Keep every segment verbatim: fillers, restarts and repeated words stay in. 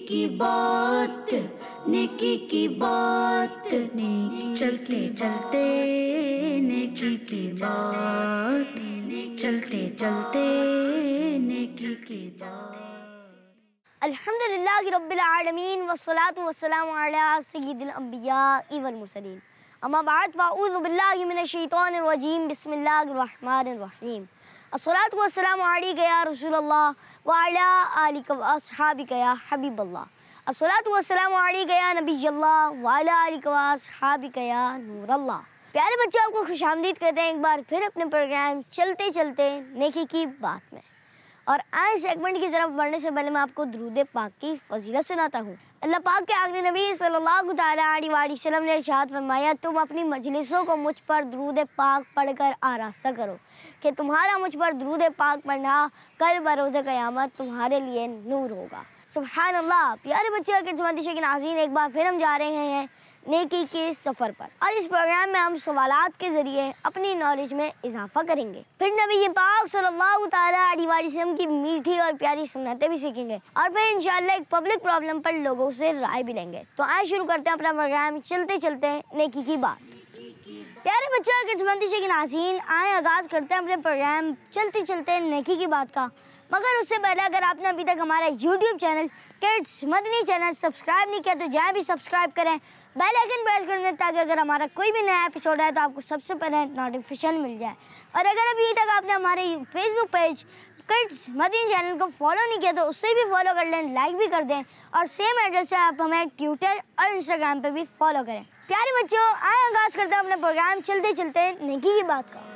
की बात, नेकी की बात, नेकी चलते चलते नेकी की बात, चलते चलते नेकी की बात। अल्हम्दुलिल्लाहि रब्बिल आलमीन वस्सलातु वस्सलामु अला सय्यिदिल अंबिया वल मुरसलीन। अम्मा बाद फअऊज़ु बिल्लाहि मिनश शैतानिर रजीम। बिस्मिल्लाहिर रहमानिर रहीम। अस्सलातु वस्सलामु अलैका या रसूलल्लाह व अला आलिका व अस्हाबिका या हबीबल्लाह। अस्सलातु वस्सलामु अलैका या नबियल्लाह व अला आलिका व अस्हाबिका या नूरल्लाह। प्यारे बच्चों, आपको खुशामदीद कहते हैं एक बार फिर अपने प्रोग्राम चलते चलते नेकी की बात में। और आज सेगमेंट की तरफ बढ़ने से पहले मैं आपको दुरूद पाक की फजीलत सुनाता हूँ। अल्लाह पाक के आखिरी नबी सल्लल्लाहु तआला अलैहि वसल्लम ने इरशाद फरमाया, तुम अपनी मजलिसों को मुझ पर दुरूद पाक पढ़कर आरास्ता करो कि तुम्हारा मुझ पर दुरूद पाक पढ़ना कल बरोज़ क़यामत तुम्हारे लिए नूर होगा। सुभान अल्लाह। प्यारे बच्चों के जमाती के नाज़रीन, एक बार फिर हम जा रहे हैं नेकी के सफ़र पर और इस प्रोग्राम में हम सवालात के ज़रिए अपनी नॉलेज में इजाफा करेंगे। फिर नबी पाक सल्लल्लाहु तआला अलैहि वसल्लम की मीठी और प्यारी सुन्नतें भी सीखेंगे और फिर इंशाअल्लाह एक पब्लिक प्रॉब्लम पर लोगों से राय भी लेंगे। तो आज शुरू करते हैं अपना प्रोग्राम चलते चलते नेकी की बात। प्यारे बच्चों के जमाती के नाज़रीन, आए आगाज़ करते हैं अपने प्रोग्राम चलते चलते नेकी की बात का। मगर उससे पहले अगर आपने अभी तक हमारा YouTube channel kids Madani channel subscribe नहीं किया तो जाए भी सब्सक्राइब करें, बेल आइकन प्रेस कर दें ताकि अगर हमारा कोई भी नया एपिसोड है तो आपको सबसे पहले नोटिफिकेशन मिल जाए। और अगर अभी तक आपने हमारे Facebook page kids Madani channel को फॉलो नहीं किया तो उससे भी फॉलो कर लें, लाइक भी कर दें और सेम एड्रेस पे आप हमें ट्विटर और इंस्टाग्राम पे भी फॉलो करें। प्यारे बच्चों, आए आगाज़ करते हैं अपने प्रोग्राम चलते चलते नेकी की बात का।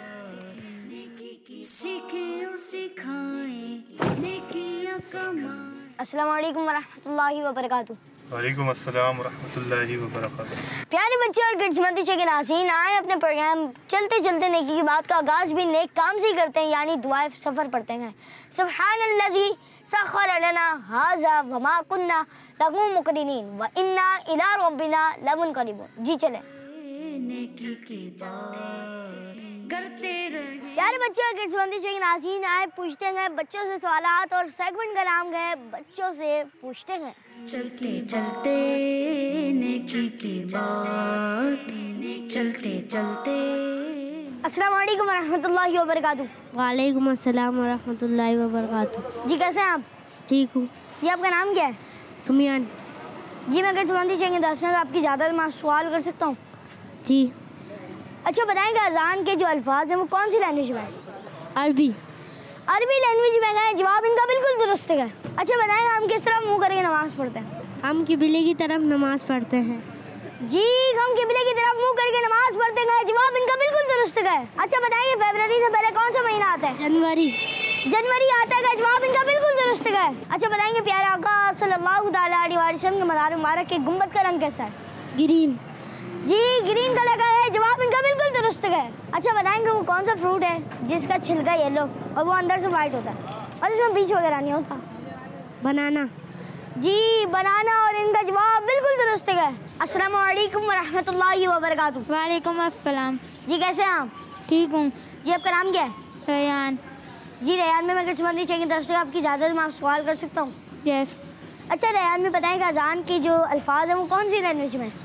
सीखें और सिखाएं नेकियां कमाएं। अस्सलाम वालेकुम वरहमतुल्लाहि वबरकातुहू। वालेकुम अस्सलाम वरहमतुल्लाहि वबरकातुहू। प्यारे बच्चों और किड्स मदनी के नाज़रीन, आए अपने प्रोग्राम चलते चलते नेकी की बात का आगाज़ भी नेक काम से ही करते हैं, यानी दुआए सफ़र पढ़ते हैं। सुब्हानल्लज़ी सख़्ख़र लना हाज़ा वमा कुन्ना लहू मुक़रिनीन व इन्ना इला रब्बिना लमुनक़लिबून। जी चले नेकी की बात करते रहे। प्यारे बच्चों और किड्स मदनी के नाज़रीन, आए पूछते हैं बच्चों से सवालात और सेगमेंट का नाम है बच्चों से पूछते हैं। चलते चलते नेकी की बात, चलते चलते। अस्सलाम वालेकुम वरहमतुल्लाहि वबरकातुहू। वालेकुम अस्सलाम वरहमतुल्लाहि वबरकातुहू। जी कैसे हैं आप? ठीक हूँ। जी आपका नाम क्या है? सुमियान। जी मैं अगर सुमंदी चाहिए दर्शक आपकी ज़्यादा मैं सवाल कर सकता हूँ? जी। अच्छा बताएंगे अजान के जो अल्फाज हैं वो कौन सी लैंग्वेज में है? अरबी। अरबी लैंग्वेज में गए, जवाब इनका बिल्कुल दुरुस्त है। अच्छा बताएंगे हम किस तरह मुँह करके नमाज़ पढ़ते हैं? हम किबले की तरफ नमाज़ पढ़ते हैं। जी हम किबले की तरफ मुँह करके नमाज़ पढ़ते हैं, जवाब इनका बिल्कुल दुरुस्त है। अच्छा बताएंगे फरवरी से पहले कौन सा महीना आता है? जनवरी। जनवरी आता है, जवाब इनका बिल्कुल दुरुस्त है। अच्छा बताएंगे प्यारे आका सल्लल्लाहु अलैहि वसल्लम के मज़ार मुबारक के गुंबद का रंग कैसा है? ग्रीन। जी ग्रीन कलर का है, जवाब इनका बिल्कुल दुरुस्त है। अच्छा बताएंगे वो कौन सा फ्रूट है जिसका छिलका येलो और वो अंदर से वाइट होता है और इसमें बीज वगैरह नहीं होता? बनाना। जी बनाना, और इनका जवाब बिल्कुल दुरुस्त है। अस्सलाम वालेकुम वरहमतुल्लाहि वबरकातुहू। वालेकुम अस्सलाम। जी कैसे हैं आप? ठीक हूँ। जी आपका नाम क्या है? रयान। जी रयान में मैं किस मंदिर चाहिए दर्शक आपकी इजाज़त में आप सवाल कर सकता हूँ? यस। अच्छा रयान में बताएंगे अजान के जो अल्फाज हैं वो कौन सी लैंग्वेज में?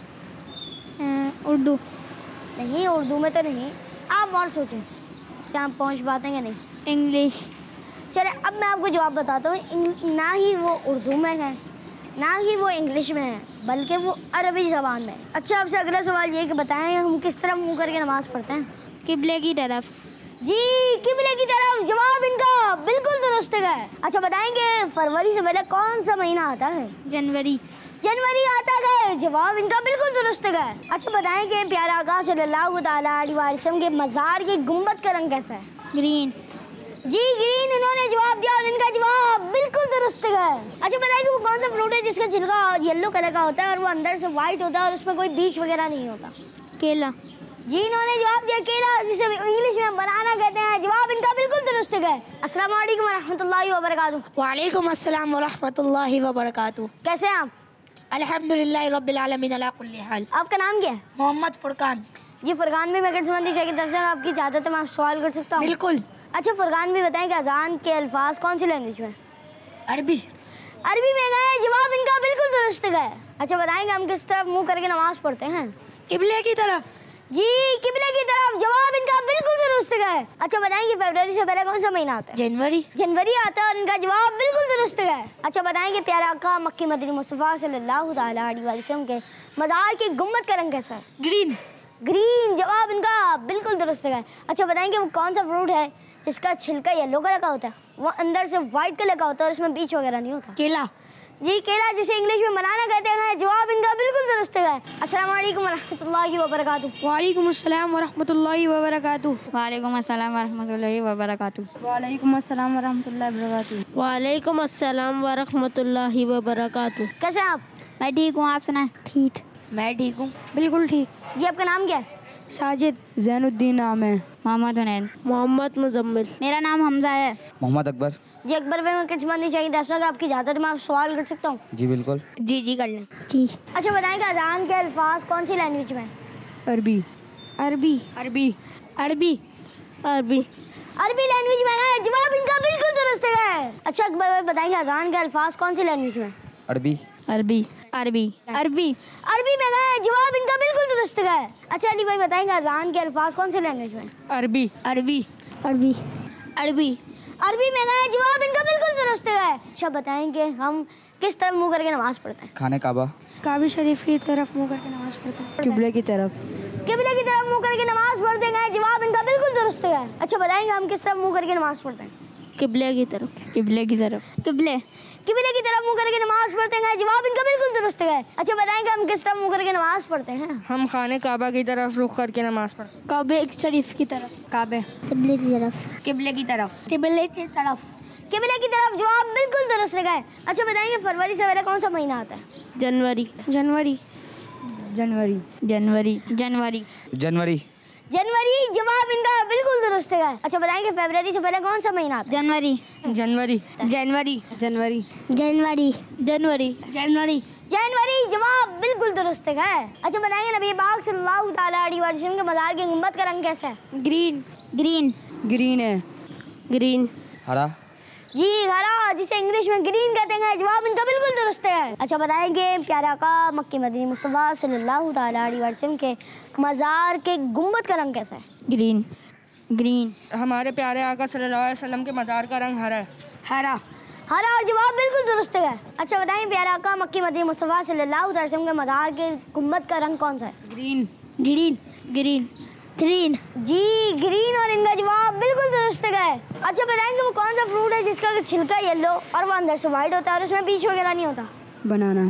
उर्दू। नहीं उर्दू में तो नहीं, आप और सोचें क्या आप पहुँच पाते हैं या नहीं? इंग्लिश। चले अब मैं आपको जवाब बताता हूँ। ना ही वो उर्दू में है ना ही वो इंग्लिश में है, बल्कि वो अरबी ज़बान में। अच्छा आपसे अगला सवाल ये कि बताएं हम किस तरह मुँह करके नमाज़ पढ़ते हैं? किबले की तरफ। जी किबले की तरफ, जवाब इनका बिल्कुल दुरुस्त है। अच्छा बताएंगे फरवरी से पहले कौन सा महीना आता है? जनवरी। जनवरी आता है, जवाब इनका बिल्कुल दुरुस्त है। अच्छा बताएंगे प्यारा आका सल्लल्लाहु अलैहि वसल्लम के मज़ार के गुंबद का रंग कैसा है? ग्रीन। जी ग्रीन इन्होंने जवाब दिया और इनका जवाब बिल्कुल दुरुस्त है। अच्छा बताइए वो कौन सा फ्रूट है जिसका छिलका येलो कलर का होता है और वो अंदर से वाइट होता है और उसमें कोई बीज वगैरह नहीं होता? केला। जी इन्होंने जवाब दिया केला, जिसे इंग्लिश में बनाना कहते हैं, जवाब इनका बिल्कुल दुरुस्त है। अस्सलाम वालेकुम वरहमतुल्लाहि वबरकातुहू। वालेकुम अस्सलाम वरहमतुल्लाहि वबरकातुहू। कैसे हैं आप? अल्हम्दुलिल्लाह रब्बिल आलमीन अला कुल्ली हाल। आपका नाम क्या है? मोहम्मद फुरकान। जी फुरकान में मैं अगर संबंधी चाहिए दर्शक आपकी इजाज़त है मैं सवाल कर सकता हूँ? बिल्कुल। अच्छा फुरकान भी बताएं कि अजान के अल्फाज कौन सी लैंग्वेज में? अरबी। अरबी में गए, जवाब इनका बिल्कुल दुरुस्त गए। अच्छा बताएंगे हम किस तरफ मुंह करके नमाज पढ़ते हैं? किबले की तरफ। जी किबले की तरफ, जवाब इनका बिल्कुल दुरुस्त गए। अच्छा बताएंगे फरवरी से पहले कौन सा महीना आता है? जनवरी। जनवरी आता है और इनका जवाब बिल्कुल दुरुस्त गए। अच्छा बताएंगे प्यारे आका मक्की मदनी मुस्तफ़ा सल्लल्लाहु तआला अलैहि वसल्लम के मज़ार की गुम्बद का रंग कैसा है? ग्रीन। ग्रीन, जवाब इनका बिल्कुल दुरुस्त है। अच्छा बताएंगे वो कौन सा फ्रूट है जिसका छिलका येलो कलर का होता है, वो अंदर से वाइट कलर का होता है और उसमें बीज वगैरह नहीं होता? केला। जी केला, जिसे इंग्लिश में बनाना कहते हैं। जवाब इनका बिल्कुल दुरुस्त है। अस्सलाम वालेकुम वरहमतुल्लाहि वबरकातुहू। वालेकुम अस्सलाम वरहमतुल्लाहि वबरकातुहू। वालेकुम अस्सलाम वरहमतुल्लाहि वबरकातुहू। वालेकुम अस्सलाम वरहमतुल्लाहि वबरकातुहू। वालेकुम अस्सलाम वरहमतुल्लाहि वबरकातुहू। कैसे हैं आप? मैं ठीक हूँ, आप सुनाएं? ठीक। मैं ठीक हूँ। बिल्कुल ठीक। जी आपका नाम क्या है? साजिद। जैनुद्दीन नाम है। मोहम्मद हुनैन। मोहम्मद मुजम्मिल। मेरा नाम हमजा है। मोहम्मद अकबर। जी अकबर भाई, मैं कुछ नहीं चाहिए दस अगर आपकी इजाज़त है मैं आप सवाल कर सकता हूँ? जी बिल्कुल। जी जी कर लें। जी। अच्छा बताएंगे अजान के अल्फाज कौन सी लैंग्वेज में? अरबी। अरबी। अरबी। अरबी। अरबी। अरबी लैंग्वेज में है। जवाब इनका बिल्कुल दुरुस्त है। अच्छा अकबर भाई बताएंगे अजान के अल्फाज कौन सी लैंग्वेज में? अरबी। अरबी। अरबी। अरबी। अरबी में है। जवाब इनका बिल्कुल दुरुस्त है। अच्छा अली भाई बताएंगे अजान के अल्फाज कौन सी लैंग्वेज में? अरबी। अरबी। अरबी। अरबी। अरबी में है। जवाब इनका बिल्कुल दुरुस्त है। अच्छा बताएंगे हम किस तरफ मुंह करके नमाज पढ़ते हैं? खाने काबा। काबे शरीफ की तरफ मुंह करके नमाज पढ़ते हैं। किबले की तरफ। किबले की तरफ मुंह करके नमाज पढ़ते हैं। जवाब इनका बिल्कुल दुरुस्त है। अच्छा बताएंगे हम किस तरफ मुंह करके नमाज पढ़ते हैं? किबले की तरफ। किबले की तरफ। किबले। किबले की तरफ मुंह करके नमाज पढ़ते हैं। जवाब इनका बिल्कुल दुरुस्त है। अच्छा बताएंगे हम किस तरफ मुंह करके नमाज पढ़ते हैं? हम खाने काबा की तरफ रुख करके नमाज पढ़ते हैं। काबे शरीफ की तरफ। काबे। किबले की तरफ। किबले की तरफ। किबले की तरफ। किबले की तरफ, जवाब बिल्कुल दुरुस्त है। अच्छा बताएंगे फरवरी से पहले कौन सा महीना आता है? जनवरी। जनवरी। जनवरी। जनवरी। जनवरी। जनवरी। जनवरी, जवाब इनका बिल्कुल दुरुस्त है। अच्छा बताएंगे फरवरी से पहले कौन सा महीना आता है? जनवरी। जनवरी। जनवरी। जनवरी। जनवरी। जनवरी। जनवरी। जनवरी, जवाब बिल्कुल दुरुस्त है। अच्छा बताएंगे नबी पाक सल्लल्लाहु तआला अलैहि वसल्लम के मज़ार की गुंबद का रंग कैसा है? ग्रीन। ग्रीन। ग्रीन है। ग्रीन। हरा। जी हरा, जिसे इंग्लिश में ग्रीन कहते हैं। जवाब इनका बिल्कुल दुरुस्त है। अच्छा बताएंगे प्यारे आका मक्की मदनी मुस्तफ़ा सल्लल्लाहु तआला अलैहि वसल्लम के मज़ार के गुंबद का रंग कैसा है? ग्रीन। ग्रीन। हमारे प्यारे आका सल्लल्लाहु अलैहि वसल्लम के मज़ार का रंग हरा है। हरा। हरा, और जवाब बिल्कुल दुरुस्त है। अच्छा बताएं प्यारे आका मक्की मदनी मुस्तफ़ा सल्लल्लाहु अलैहि वसल्लम के मज़ार के गुंबद का रंग कौन सा है? ग्रीन। ग्रीन। ग्रीन। ग्रीन। जी ग्रीन, और इनका जवाब बिल्कुल दुरुस्त है। अच्छा बताएंगे वो कौन सा फ्रूट है जिसका छिलका येलो और वो अंदर से वाइट होता है और उसमें बीज वगैरह नहीं होता? बनाना।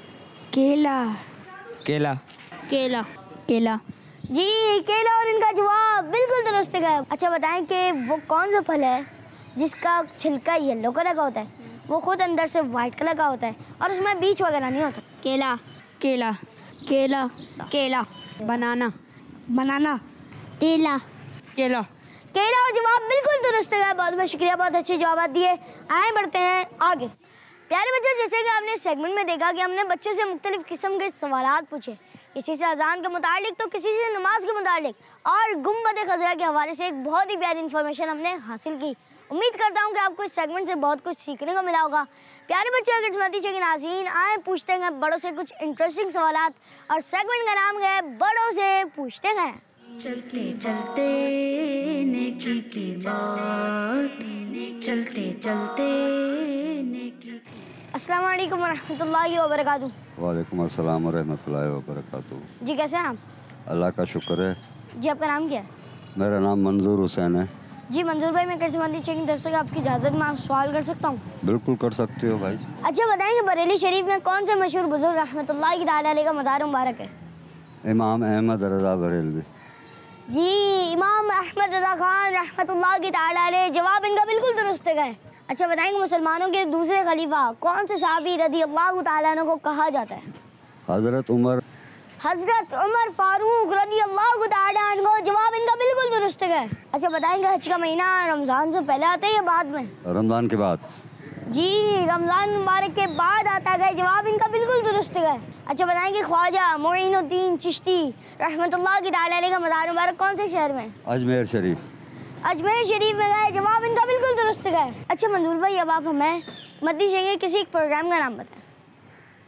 केला। केला। केला। केला। जी केला, और इनका जवाब बिल्कुल दुरुस्त है। अच्छा बताएं कि वो कौन सा फल है जिसका छिलका येलो कलर का होता है, वो खुद अंदर से वाइट कलर का होता है और उसमें बीज वगैरह नहीं होता? केला। केला। केला। केला। बनाना। बनाना। केला। केला। केला, और जवाब बिल्कुल दुरुस्त है। बहुत बहुत शुक्रिया, बहुत अच्छे जवाब दिए। आए बढ़ते हैं आगे। प्यारे बच्चों, जैसे कि आपने सेगमेंट में देखा कि हमने बच्चों से मुख्तलिफ किस्म के सवालात पूछे, किसी से अजान के मुतालिक तो किसी से नमाज के मुतालिक, और गुंबद खज़रा के हवाले से एक बहुत ही प्यारी इन्फॉर्मेशन हमने हासिल की। उम्मीद करता हूँ कि आपको इस सेगमेंट से बहुत कुछ सीखने को मिला होगा। प्यारे बच्चों, अगर किस्मती चेक नाज़रीन, आए पूछते हैं बड़ों से कुछ इंटरेस्टिंग सवालात, और सेगमेंट का नाम है बड़ों से पूछते हैं। चलते चलते नेकी की बात, चलते चलते नेकी की। अस्सलाम वालेकुम वरहमतुल्लाहि वबरकातुहू। वालेकुम अस्सलाम वरहमतुल्लाहि वबरकातुहू। जी कैसे हैं आप? अल्लाह का शुक्र है। जी आपका नाम क्या है? मेरा नाम मंजूर हुसैन है। जी मंजूर भाई, मैं किस्मती चेकिंग दर्शक आपकी इजाज़त में आप सवाल कर सकता हूँ? बिल्कुल कर सकते हो भाई। अच्छा बताएंगे बरेली शरीफ में कौन से मशहूर बुजुर्ग रहमतुल्लाहि तआला अलैह का मज़ार मुबारक है? इमाम अहमद रज़ा बरेलवी। जी इमाम अहमद रज़ा खान रहमतुल्लाहि तआला अलैह, जवाब इनका बिल्कुल दुरुस्त है। अच्छा बताएंगे मुसलमानों के दूसरे खलीफा कौन से सहाबी रज़ी अल्लाह तआला अन्हु को कहा जाता है? हज़रत उमर। हज़रत उमर फारूक रज़ी अल्लाह तआला अन्हु, जवाब इनका बिल्कुल दुरुस्त है। अच्छा बताएंगे हज का महीना रमज़ान से पहले आता है या बाद में? रमज़ान के बाद। जी रमज़ान मुबारक के बाद आता है। जवाब इनका बिल्कुल दुरुस्त है। अच्छा बताएंगे ख्वाजा मोइनुद्दीन चिश्ती रहमतुल्लाहि तआला अलैह का मज़ार मुबारक कौन से शहर में? अजमेर शरीफ। अजमेर शरीफ में गए, जवाब इनका बिल्कुल दुरुस्त है। अच्छा मंजूर भाई, अब आप हमें मदनी चाहिए किसी एक प्रोग्राम का नाम बताएं।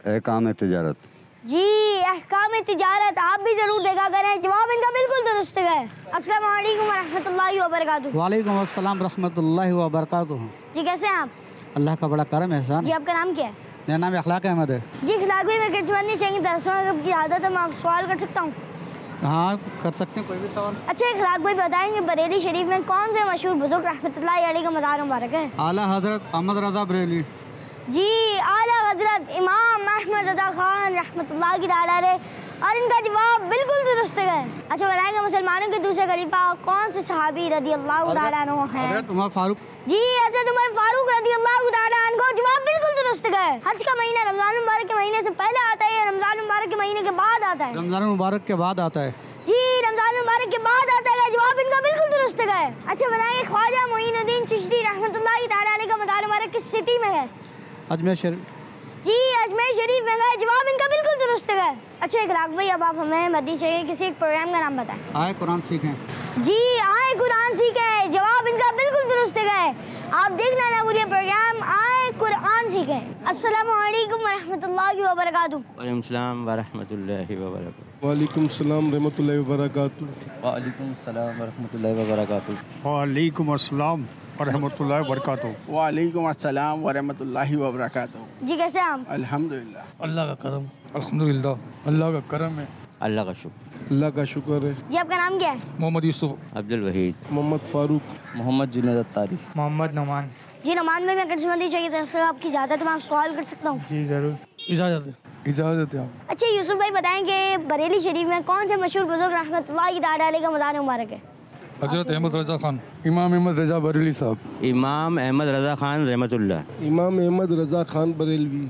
एकाम तिजारत। जी अहकाम तिजारत आप भी जरूर देखा करें, जवाब इनका बिल्कुल दुरुस्त है। अस्सलाम वालेकुम रहमतुल्लाहि व बरकातुहू। वालेकुम अस्सलाम रहमतुल्लाहि व बरकातुहू। जी कैसे हैं आप? अल्लाह का बड़ा करम एहसान। जी आपका नाम क्या है? मेरा नाम अखलाक अहमद है। जी अखलाक भाई मैं कितनी चाहिए दरसों की आदत है, मैं आपसे सवाल कर सकता हूँ? हाँ कर सकते हैं, कोई भी सवाल। अच्छा अखलाक भाई बताएंगे बरेली शरीफ में कौन से मशहूर बुजुर्ग रहमतुल्लाहि अलैहि का मज़ार मुबारक है? आला हजरत अहमद रज़ा बरेली। जी आला हजरत इमाम अहमद रज़ा खान रहमतुल्लाहि अलैहि, और इनका जवाब बिल्कुल दुरुस्त है। अच्छा बताएंगे मुसलमानों के दूसरे खलीफा कौन से सहाबी रज़ी अल्लाह तआला अन्हु हैं? हजरत उमर फारूक। जी हजरत उमर फारूक रज़ी अल्लाह तआला अन्हु, जवाब बिल्कुल दुरुस्त है। हज का महीना रमजान मुबारक के महीने से पहले आता है या रमजान मुबारक के महीने के बाद आता है? रमजान मुबारक के बाद आता है। जी रमजान मुबारक के बाद आता है, जवाब इनका बिल्कुल दुरुस्त है। अच्छा बताएंगे ख्वाजा मोइनुद्दीन चिश्ती रहमतुल्लाहि तआला अलैहि का मज़ार मुबारक किस सिटी में है? अजमेर शरीफ। जी अजमेर शरीफ में है, जवाब इनका बिल्कुल दुरुस्त है। अच्छा इकराक भाई अब आप हमें मदी चाहिए किसी एक प्रोग्राम का नाम बताएं। आए कुरान सीखें। जी आए कुरान सीखें, जवाब इनका बिल्कुल दुरुस्त है। आप देखना ना भूलिए प्रोग्राम आए कुरान सीखें। अस्सलामु अलैकुम रहमतुल्लाहि व बरकातुहू। वालेकुम सलाम व रहमतुल्लाहि व बरकातुहू। वालेकुम सलाम रहमतुल्लाहि व बरकातुहू। वालेकुम सलाम व रहमतुल्लाहि व बरकातुहू। वालेकुम अस्सलाम व रहमतुल्लाहि व बरकातुहू। वालेकुम अस्सलाम व रहमतुल्लाहि व बरकातुहू। जी कैसे हैं आप? अल्हम्दुलिल्लाह। अल्लाह का करम। अल्हम्दुलिल्लाह अल्लाह का करम है। अल्लाह का शुक्र। अल्लाह का शुक्र है। जी आपका नाम क्या है? मोहम्मद यूसुफ। अब्दुल वहीद। मोहम्मद फारूक। मोहम्मद जुनैद अत्तारी। मोहम्मद नुमान। जी नमान में मैं किस्मती चाहिए दरअसल आपकी इजाज़त है, मैं आपसे सवाल कर सकता हूँ? जी ज़रूर। इजाज़त है। इजाज़त है आप। अच्छा यूसुफ भाई बताएंगे बरेली शरीफ में कौन से मशहूर बुजुर्ग रहमतुल्लाहि तआला अलैहि का मज़ार मुबारक है? हजरत अहमद रज़ा खान। इमाम अहमद रज़ा बरेली साहब। इमाम अहमद रज़ा खान रहमतुल्लाह। इमाम अहमद रज़ा खान बरेलवी।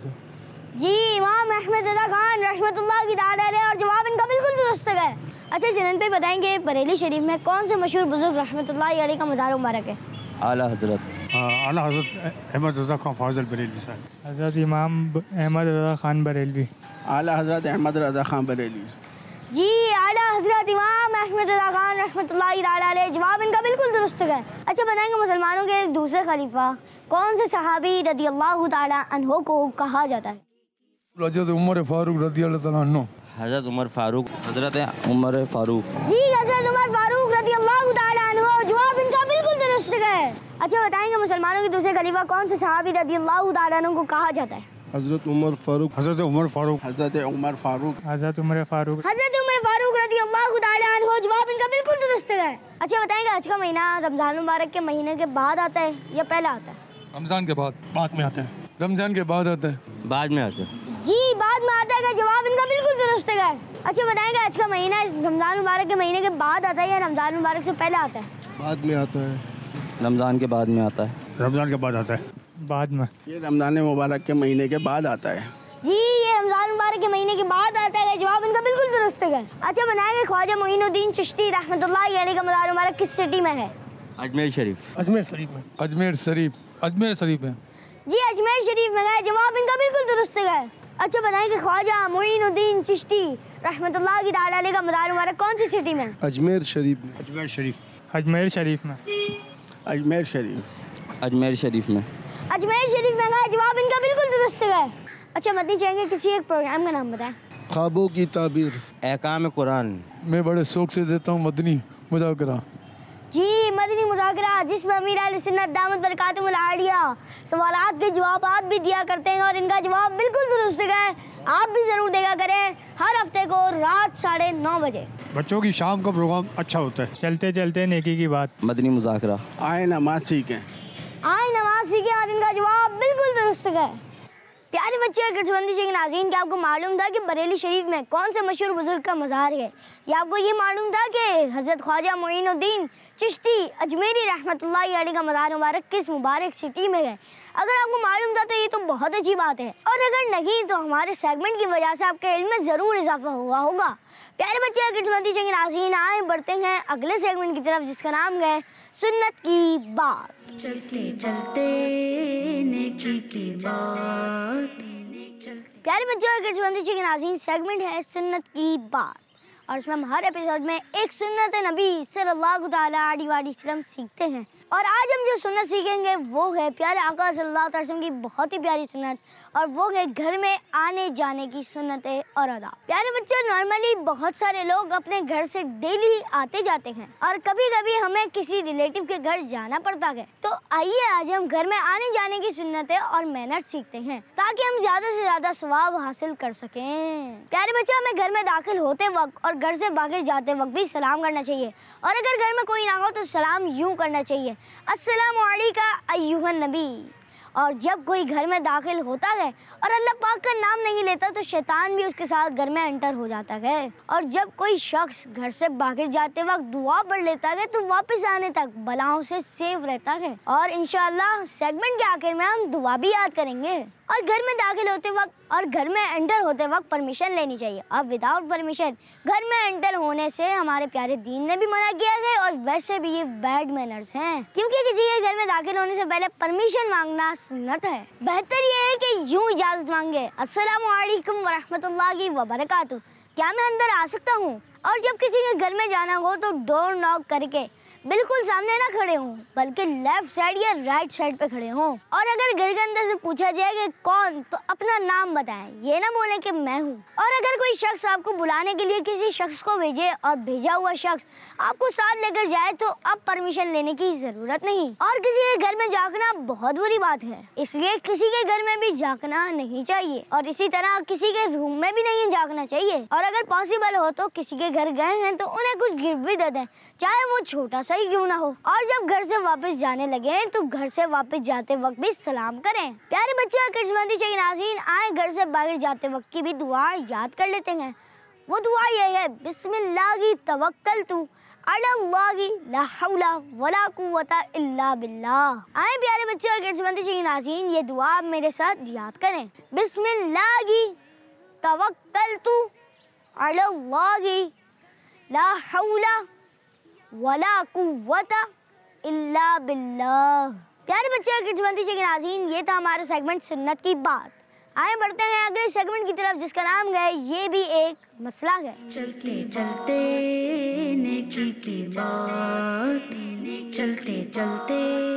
जी इमाम अहमद रज़ा खान रहमतुल्लाहि तआला अलैहि, और जवाब इनका बिल्कुल दुरुस्त है। अच्छा जनन पे बताएंगे बरेली शरीफ में कौन से मशहूर बुजुर्ग रहमतुल्लाहि अलैहि का मज़ार मुबारक है? आला हजरत आला हजरत अहमद रज़ा खान फाजिल बरेलवी साहब। हज़रत इमाम अहमद रज़ा खान बरेलवी। आला हजरत अहमद रज़ा खान बरेली। जी आला हजरत इमाम अहमद रज़ा खान रहमतुल्लाहि तआला अलैहि, जवाब इनका बिल्कुल दुरुस्त है। अच्छा बताएंगे मुसलमानों के दूसरे खलीफा कौन से सहाबी रज़ी अल्लाह तआला अन्हु को कहा जाता है? हजरत उमर फारूक रज़ी अल्लाह तआला अन्हु। हजरत उमर फारूक। हजरत उमर फारूक। जी हजरत उमर फारूक रज़ी अल्लाह तआला अन्हु, जवाब इनका बिल्कुल दुरुस्त है। अच्छा बताएंगे मुसलमानों के दूसरे खलीफा कौन से सहाबी रज़ी अल्लाह तआला अन्हु को कहा जाता है? हजरत उमर फारूक। हजरत उमर फारूक। हजरत उमर फारूक। हज़रत उमर फारूक। हजरत उमर फारूक रज़ी अल्लाह तआला अन्हु, जवाब इनका बिल्कुल दुरुस्त है। अच्छा बताएंगे हज का महीना रमजान मुबारक के महीने के बाद आता है या पहले आता है? रमजान के बाद। बाद में आता है। रमजान के बाद आता है। बाद में आता है। जी बाद में आता है, जवाब इनका बिल्कुल दुरुस्त है। अच्छा बताएंगे हज का महीना रमजान मुबारक के महीने के बाद आता है या रमजान मुबारक से पहले आता है? बाद में आता है। रमज़ान के बाद में आता है। रमजान के बाद आता है। बाद में। ये रमजान मुबारक के महीने के बाद आता है। जी ये रमजान मुबारक के महीने के बाद आता है, जवाब इनका बिल्कुल दुरुस्त है। अच्छा बताएंगे ख्वाजा मोइनुद्दीन चिश्ती रहमतुल्लाहि अलैहि का मज़ार मुबारक किस सिटी में है? अजमेर शरीफ। अजमेर शरीफ में। अजमेर शरीफ। अजमेर शरीफ में। जी अजमेर शरीफ में है, जवाब इनका बिल्कुल दुरुस्त है। अच्छा बताएंगे ख्वाजा मोइनुद्दीन चिश्ती रहमतुल्लाहि तआला अलैहि का मज़ार मुबारक कौन सी सिटी में? अजमेर शरीफ में। अजमेर शरीफ। अजमेर शरीफ में। अजमेर शरीफ। अजमेर शरीफ में। अजमेर शरीफ में है, जवाब इनका बिल्कुल दुरुस्त है। अच्छा मदनी चाहेंगे किसी एक प्रोग्राम का नाम बताएं। ख्वाबों की ताबीर। एहकाम कुरान। मैं बड़े शौक से देता हूँ मदनी मुज़ाकरा। जी मदनी मुज़ाकरा जिसमें अमीर अहले सुन्नत दामत बरकातुहुल आलिया सवालात के जवाबात भी दिया करते हैं, और इनका जवाब बिल्कुल दुरुस्त है। आप भी ज़रूर देखा करें हर हफ्ते को रात साढ़े नौ बजे। बच्चों की शाम का प्रोग्राम अच्छा होता है। चलते चलते नेकी की बात। मदनी मुज़ाकरा। आए नमाज सीखें। आए नमाज सीखें, और इनका जवाब बिल्कुल दुरुस्त है। प्यारे बच्चे और किड्सबंदी के नाज़रीन, क्या आपको मालूम था कि बरेली शरीफ में कौन से मशहूर बुजुर्ग का मज़ार है? या आपको ये मालूम था कि हज़रत ख्वाजा मोइनुद्दीन चिश्ती अजमेरी रहमतुल्लाहि अलैहि का मज़ार मुबारक किस मुबारक सिटी में है? अगर आपको मालूम था तो ये तो बहुत अच्छी बात है, और अगर नहीं तो हमारे सेगमेंट की वजह से आपके इल्म में ज़रूर इजाफा हुआ होगा। प्यारे बच्चे और किड्सबंदी के नाज़रीन, आए बढ़ते हैं अगले सेगमेंट की तरफ जिसका नाम है सुन्नत की बात। चलते चलते नेकी की बात। प्यारे बच्चों और किड्सबंदी के नाज़रीन, सेगमेंट है सुन्नत की बात, और इसमें हम हर एपिसोड में एक सुन्नत नबी सल्लल्लाहु तआला अलैहि वसल्लम सीखते हैं। और आज हम जो सुन्नत सीखेंगे वो है प्यारे आका सल्लल्लाहु अलैहि वसल्लम की बहुत ही प्यारी सुन्नत, और वो है घर में आने जाने की सुन्नतें और आदाब। प्यारे बच्चों, नॉर्मली बहुत सारे लोग अपने घर से डेली आते जाते हैं और कभी कभी हमें किसी रिलेटिव के घर जाना पड़ता है। तो आइए आज हम घर में आने जाने की सुन्नतें और मैनर्स सीखते हैं ताकि हम ज्यादा से ज्यादा सवाब हासिल कर सकें। प्यारे बच्चों, हमें घर में दाखिल होते वक्त और घर से बाहर जाते वक्त भी सलाम करना चाहिए और अगर घर में कोई ना हो तो सलाम यूं करना चाहिए, अस्सलामु अलैका अय्युहन नबी। और जब कोई घर में दाखिल होता है और अल्लाह पाक का नाम नहीं लेता तो शैतान भी उसके साथ घर में एंटर हो जाता है। और जब कोई शख्स घर से बाहर जाते वक्त दुआ पढ़ लेता है तो वापस आने तक बलाओं से सेफ रहता है। और इंशाअल्लाह सेगमेंट के आखिर में हम दुआ भी याद करेंगे। और घर में दाखिल होते वक्त और घर में एंटर होते वक्त परमिशन लेनी चाहिए। अब विदाउट परमिशन घर में एंटर होने से हमारे प्यारे दीन ने भी मना किया है और वैसे भी ये बैड मैनर्स हैं, क्योंकि किसी के घर में दाखिल होने से पहले परमिशन मांगना सुन्नत है। बेहतर ये है कि यूं इजाजत मांगे, अस्सलामु अलैकुम वरहमतुल्लाहि वबरकातुहू, क्या मैं अंदर आ सकता हूँ? और जब किसी के घर में जाना हो तो डोर नॉक करके बिल्कुल सामने ना खड़े हों, बल्कि लेफ्ट साइड या राइट साइड पे खड़े हों। और अगर घर के अंदर से पूछा जाए कि कौन, तो अपना नाम बताएं, ये ना बोले कि मैं हूँ। और अगर कोई शख्स आपको बुलाने के लिए किसी शख्स को भेजे और भेजा हुआ शख्स आपको साथ लेकर जाए तो अब परमिशन लेने की जरूरत नहीं। और किसी के घर में झांकना बहुत बुरी बात है, इसलिए किसी के घर में भी झांकना नहीं चाहिए और इसी तरह किसी के रूम में भी नहीं झांकना चाहिए। और अगर पॉसिबल हो तो किसी के घर गए हैं तो उन्हें कुछ गिफ्ट भी दे दें, चाहे वो छोटा सही क्यों ना हो। और जब घर से वापस जाने लगे तो घर से वापस जाते वक्त भी सलाम करें। प्यारे बच्चे, किड्सबंदी चाहिए नाज़रीन, आए घर से बाहर जाते वक्त की भी दुआ याद कर लेते हैं। वो दुआ ये है, बिस्मिल्लाहि तवक्कलतु अल्लाहि ला हौला वला कुव्वता इल्ला बिल्लाह। आए प्यारे बच्चे और किड्सबंदी चाहिए नाज़रीन, ये दुआ आप मेरे साथ याद करें, बिस्मिल्लाहि तवक्कलतु अल्लाहि ला हौला वला कुव्वता इल्ला बिल्लाह। प्यारे बच्चे और किड्सबंदी चाहिए नाज़रीन, ये था हमारा सेगमेंट सुन्नत की बात। आए बढ़ते हैं अगले सेगमेंट की तरफ जिसका नाम है ये भी एक मसला है। चलते चलते नेकी की बात, चलते चलते।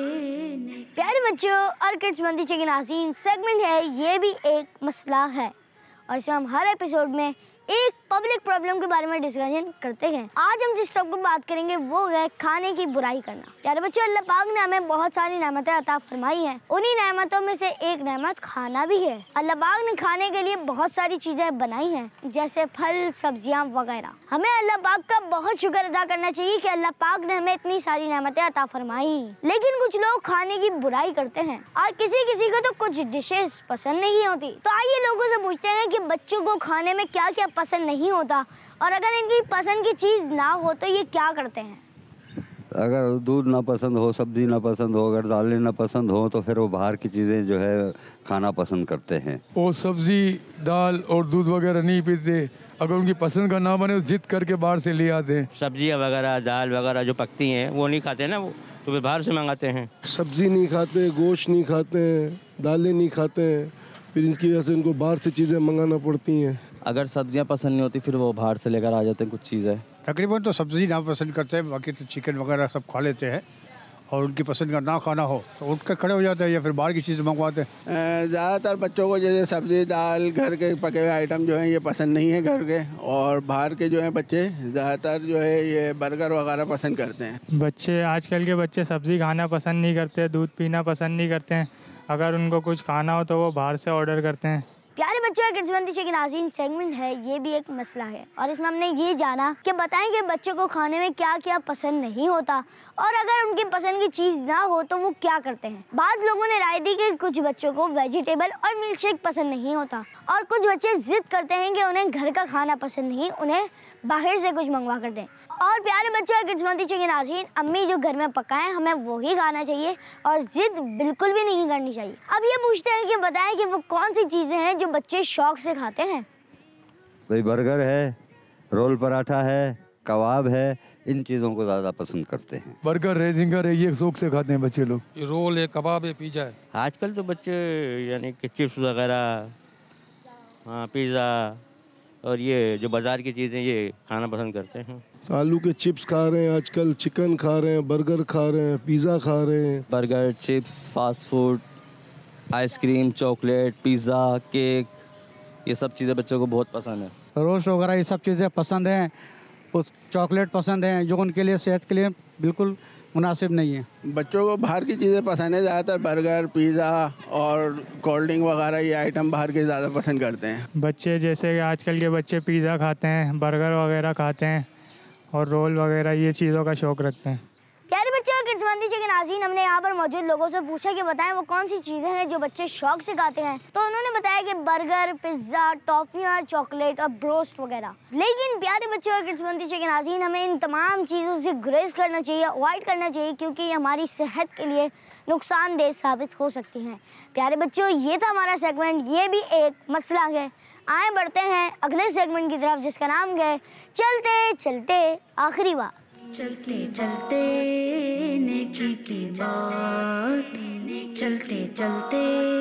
प्यारे बच्चों और किड्सबंदी चाहिए नाज़रीन, सेगमेंट है ये भी एक मसला है और इसमें हम हर एपिसोड में एक पब्लिक प्रॉब्लम के बारे में डिस्कशन करते हैं। आज हम जिस टॉपिक पर बात करेंगे वो है खाने की बुराई करना। प्यारे बच्चों, अल्लाह पाक ने हमें बहुत सारी नेमतें अता फरमाई हैं, उन्हीं नेमतों में से एक नेमत खाना भी है। अल्लाह पाक ने खाने के लिए बहुत सारी चीजें बनाई हैं, जैसे फल, सब्जियां वगैरह। हमें अल्लाह पाक का बहुत शुक्र अदा करना चाहिए कि अल्लाह पाक ने हमें इतनी सारी नेमतें अता फरमाई। लेकिन कुछ लोग खाने की बुराई करते हैं और किसी किसी को तो कुछ डिशेस पसंद नहीं होती। तो आइए लोगों से पूछते हैं कि बच्चों को खाने में क्या क्या पसंद नहीं होता और अगर इनकी पसंद की चीज ना हो तो ये क्या करते हैं। अगर दूध ना पसंद हो, सब्जी ना पसंद हो, अगर दालें ना पसंद हो तो फिर वो बाहर की चीज़ें जो है खाना पसंद करते हैं। वो सब्जी, दाल और दूध वगैरह नहीं पीते, अगर उनकी पसंद का ना बने तो जिद करके बाहर से ले आते हैं। सब्जियाँ वगैरह, दाल वगैरह जो पकती हैं वो नहीं खाते ना, वो तो फिर बाहर से मंगाते हैं। सब्जी नहीं खाते, गोश्त नहीं खाते, दालें नहीं खाते, फिर इसकी वजह से उनको बाहर से चीज़ें मंगाना पड़ती हैं। अगर सब्जियां पसंद नहीं होती फिर वो बाहर से लेकर आ जाते हैं कुछ चीज़ें। तकरीबन तो सब्ज़ी ना पसंद करते हैं, बाकी तो चिकन वगैरह सब खा लेते हैं। और उनकी पसंद का ना खाना हो तो उठ कर खड़े हो जाते हैं या फिर बाहर की चीज़ मंगवाते हैं। ज़्यादातर बच्चों को जैसे सब्ज़ी, दाल, घर के पके हुए आइटम जो हैं ये पसंद नहीं है घर के, और बाहर के जो हैं बच्चे ज़्यादातर जो है ये बर्गर वगैरह पसंद करते हैं। बच्चे, आजकल के बच्चे सब्ज़ी खाना पसंद नहीं करते, दूध पीना पसंद नहीं करते हैं। अगर उनको कुछ खाना हो तो वो बाहर से ऑर्डर करते हैं। प्यारे बच्चों, किड्सबंदी के नाज़रीन, सेगमेंट है ये भी एक मसला है और इसमें हमने ये जाना कि बताएं कि बच्चों को खाने में क्या क्या पसंद नहीं होता और अगर उनकी पसंद की चीज़ ना हो तो वो क्या करते हैं। बाज़ लोगों ने राय दी कि कुछ बच्चों को वेजिटेबल और मिल्क शेक पसंद नहीं होता और कुछ बच्चे जिद करते हैं कि उन्हें घर का खाना पसंद नहीं, उन्हें बाहर से कुछ मंगवा कर दें। और प्यारे बच्चों, किड्सबंदी के नाज़रीन, अम्मी जो घर में पकाएं हमें वही खाना चाहिए और जिद बिल्कुल भी नहीं करनी चाहिए। अब ये पूछते हैं कि बताएं कि वो कौन सी चीज़ें हैं जो बच्चे शौक से खाते हैं। भाई बर्गर है, रोल पराठा है, कबाब है, इन चीज़ों को ज़्यादा पसंद करते हैं। बर्गर है, जिंगर है, ये शौक से खाते हैं बच्चे लोग। ये रोल है, कबाब है, पिज़्ज़ा है। आजकल तो बच्चे यानी कि चिप्स वगैरह, हाँ पिज़्ज़ा और ये जो बाज़ार की चीज़ें ये खाना पसंद करते हैं। आलू के चिप्स खा रहे हैं आजकल, चिकन खा रहे हैं, बर्गर खा रहे हैं, पिज़्ज़ा खा रहे हैं। Burger, chips, fast food, ice cream, chocolate, pizza, cake, ये सब चीज़ें बच्चों को बहुत पसंद है। रोस्ट वगैरह ये सब चीज़ें पसंद हैं। उस चॉकलेट पसंद हैं जो उनके लिए सेहत के लिए बिल्कुल मुनासिब नहीं है। बच्चों को बाहर की चीज़ें पसंद है, ज़्यादातर बर्गर, पिज़्ज़ा और कोल्ड ड्रिंक वगैरह ये आइटम बाहर के ज़्यादा पसंद करते हैं। बच्चे जैसे कि आजकल के बच्चे पिज़्ज़ा खाते हैं, बर्गर वगैरह खाते हैं और रोल वगैरह ये चीज़ों का शौक़ रखते हैं। प्यारे बच्चे और किड्स मंदी के नाज़रीन, हमने यहाँ पर मौजूद लोगों से पूछा कि बताएं वो कौन सी चीज़ें हैं जो बच्चे शौक से खाते हैं। तो उन्होंने बताया कि बर्गर, पिज़्ज़ा, टॉफ़ियाँ, चॉकलेट और ब्रोस्ट वगैरह। लेकिन प्यारे बच्चे और किड्स मंदी के नाज़रीन, हमें इन तमाम चीज़ों से गुरेज करना चाहिए, अवॉइड करना चाहिए, क्योंकि ये हमारी सेहत के लिए नुकसानदेह साबित हो सकती हैं। प्यारे बच्चों, ये था हमारा सेगमेंट, ये भी एक मसला है। आए बढ़ते हैं अगले सेगमेंट की तरफ, जिसका नाम है चलते चलते आखिरी बात। चलते चलते नेकी की बात, चलते चलते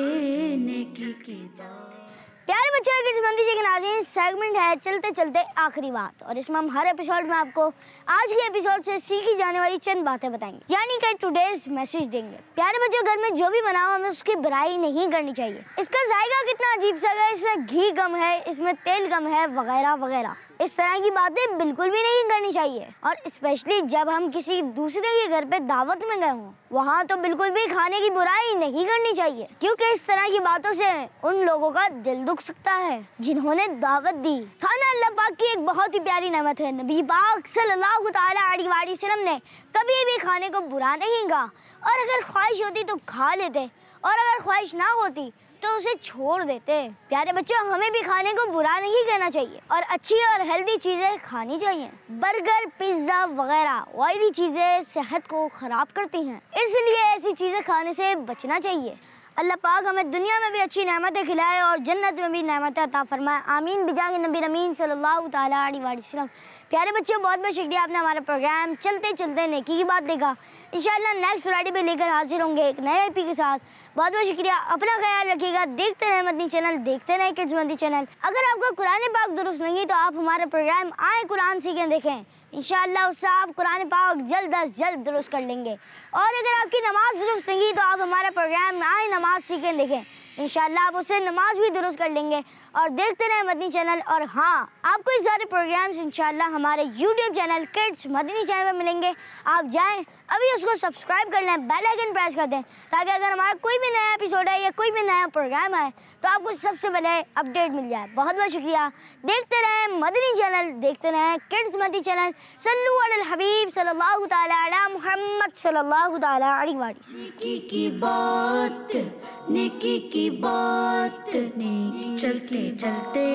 नेकी की बात। प्यारे बच्चे और किड्स मंदी के नाज़रीन, सेगमेंट है चलते चलते आखिरी बात, और इसमें हम हर एपिसोड में आपको आज के एपिसोड से सीखी जाने वाली चंद बातें बताएंगे, यानी कि टुडेज मैसेज देंगे। प्यारे बच्चों, घर में जो भी बना हो हमें उसकी बुराई नहीं करनी चाहिए। इसका जायका कितना अजीब सा है, इसमें घी कम है, इसमें तेल कम है, वगैरह वगैरह। इस तरह की बातें बिल्कुल भी नहीं करनी चाहिए, और स्पेशली जब हम किसी दूसरे के घर पे दावत में गए हों, वहाँ तो बिल्कुल भी खाने की बुराई नहीं करनी चाहिए, क्योंकि इस तरह की बातों से उन लोगों का दिल दुख सकता है जिन्होंने दावत दी। खाना अल्लाह पाक की एक बहुत ही प्यारी नेमत है। नबी पाक सल्लल्लाहु तआला अलैहि वसल्लम ने कभी भी खाने को बुरा नहीं कहा, और अगर ख्वाहिश होती तो खा लेते, और अगर ख्वाहिश ना होती तो उसे छोड़ देते। प्यारे बच्चों, हमें भी खाने को बुरा नहीं कहना चाहिए और अच्छी और हेल्दी चीज़ें खानी चाहिए। बर्गर, पिज़्ज़ा वगैरह ऑयली चीज़ें सेहत को ख़राब करती हैं, इसलिए ऐसी चीज़ें खाने से बचना चाहिए। अल्लाह पाक हमें दुनिया में भी अच्छी नेमतें खिलाए और जन्नत में भी नेमतें अता फरमाए। आमीन बिजाग नबी अमीन सल्लल्लाहु तआला अलैहि वसल्लम। प्यारे बच्चों, बहुत बहुत शुक्रिया, आपने हमारा प्रोग्राम चलते चलते नेकी की बात देखा। इंशाल्लाह नेक्स्ट फ्राइडे पे लेकर हाजिर होंगे एक नए एपी के साथ। बहुत बहुत शुक्रिया, अपना ख्याल रखिएगा। देखते रहे मदनी चैनल, देखते रहे किड्स मदनी चैनल। अगर आपका कुरान पाक दुरुस्त नहीं तो आप हमारा प्रोग्राम आए कुरान सीखें देखें, इंशाल्लाह उससे आप कुरान पाक जल्द अज जल्द दुरुस्त कर लेंगे। और अगर आपकी नमाज दुरुस्त नहीं तो आप हमारा प्रोग्राम आए नमाज सीखें देखें, इंशाल्लाह आप उससे नमाज भी दुरुस्त कर लेंगे। और देखते रहे मदनी चैनल। और हाँ, आपको इस सारे प्रोग्राम्स इंशाल्लाह हमारे YouTube channel kids Madani channel में मिलेंगे। आप जाएं अभी उसको सब्सक्राइब कर लें, बेल आइकन प्रेस कर दें, ताकि अगर हमारा कोई भी नया एपिसोड है या कोई भी नया प्रोग्राम है तो आपको सबसे पहले अपडेट मिल जाए। बहुत बहुत शुक्रिया। देखते रहें मदनी चैनल, देखते रहें किड्स मदनी चैनल। सल्लु अलल हबीब सल्लल्लाहु तआला अला मुहम्मद सल्लल्लाहु तआला अलैहि वसल्लम। नेकी की बात, नेकी की बात, नेकी चलते चलते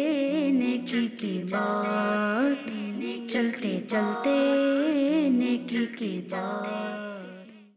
नेकी की बात, चलते चलते नेकी की बात।